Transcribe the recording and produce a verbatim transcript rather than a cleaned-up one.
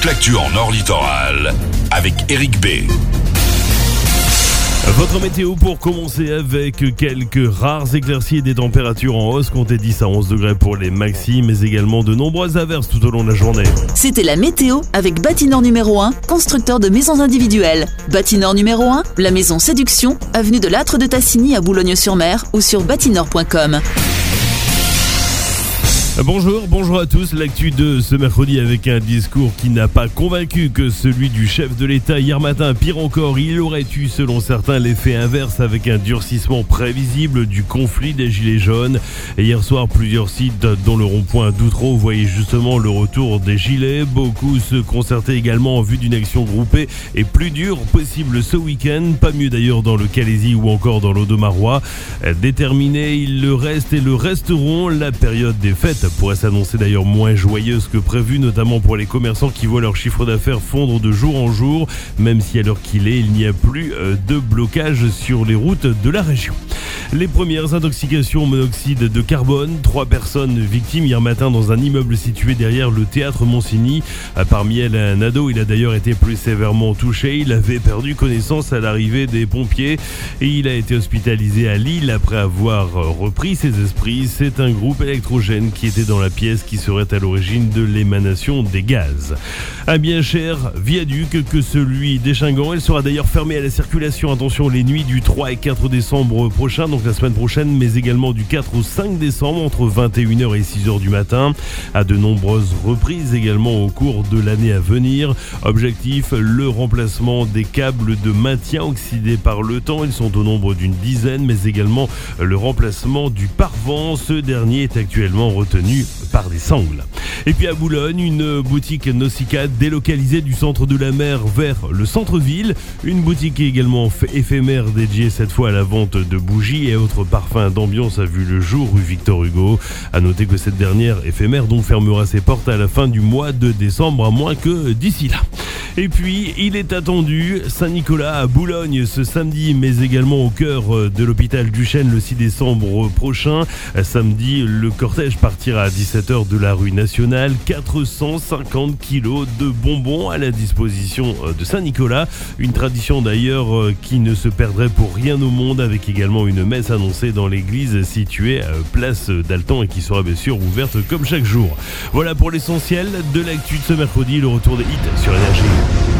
toute l'actu en Nord Littoral avec Eric B. Votre météo pour commencer avec quelques rares éclaircies et des températures en hausse, comptez dix à onze degrés pour les maxi, mais également de nombreuses averses tout au long de la journée. C'était la météo avec Bâtinor numéro un, constructeur de maisons individuelles. Bâtinor numéro un, la maison Séduction, avenue de l'Âtre de Tassigny à Boulogne-sur-Mer ou sur bâtinor point com. Bonjour, bonjour à tous. L'actu de ce mercredi avec un discours qui n'a pas convaincu que celui du chef de l'État hier matin. Pire encore, il aurait eu selon certains l'effet inverse avec un durcissement prévisible du conflit des Gilets jaunes. Et hier soir, plusieurs sites dont le rond-point d'Outreau voyaient justement le retour des Gilets. Beaucoup se concertaient également en vue d'une action groupée et plus dure possible ce week-end. Pas mieux d'ailleurs dans le Calaisis ou encore dans l'Audomarois. Déterminés, ils le restent et le resteront. La période des fêtes pourrait s'annoncer d'ailleurs moins joyeuse que prévu, notamment pour les commerçants qui voient leur chiffre d'affaires fondre de jour en jour, même si à l'heure qu'il est, il n'y a plus de blocage sur les routes de la région. Les premières intoxications au monoxyde de carbone, trois personnes victimes hier matin dans un immeuble situé derrière le théâtre Monsigny. Parmi elles, un ado, il a d'ailleurs été plus sévèrement touché. Il avait perdu connaissance à l'arrivée des pompiers et il a été hospitalisé à Lille après avoir repris ses esprits. C'est un groupe électrogène qui était dans la pièce qui serait à l'origine de l'émanation des gaz. Un bien cher viaduc que celui d'Échingan. Il sera d'ailleurs fermé à la circulation. Attention, les nuits du trois et quatre décembre prochain, donc la semaine prochaine, mais également du quatre au cinq décembre entre vingt et une heures et six heures du matin, à de nombreuses reprises également au cours de l'année à venir. Objectif, le remplacement des câbles de maintien oxydés par le temps. Ils sont au nombre d'une dizaine, mais également le remplacement du pare-vent. Ce dernier est actuellement retenu par des sangles. Et puis à Boulogne, une boutique Nausicaa délocalisée du centre de la mer vers le centre-ville. Une boutique également éphémère dédiée cette fois à la vente de bougies et autres parfums d'ambiance a vu le jour rue Victor Hugo. À noter que cette dernière éphémère donc fermera ses portes à la fin du mois de décembre, à moins que d'ici là. Et puis, il est attendu Saint-Nicolas à Boulogne ce samedi, mais également au cœur de l'hôpital Duchesne le six décembre prochain. Samedi, le cortège partira à dix-sept heures de la rue nationale. quatre cent cinquante kilos de bonbons à la disposition de Saint-Nicolas. Une tradition d'ailleurs qui ne se perdrait pour rien au monde, avec également une messe annoncée dans l'église située à place d'Altan et qui sera bien sûr ouverte comme chaque jour. Voilà pour l'essentiel de l'actu de ce mercredi, le retour des hits sur Énergie.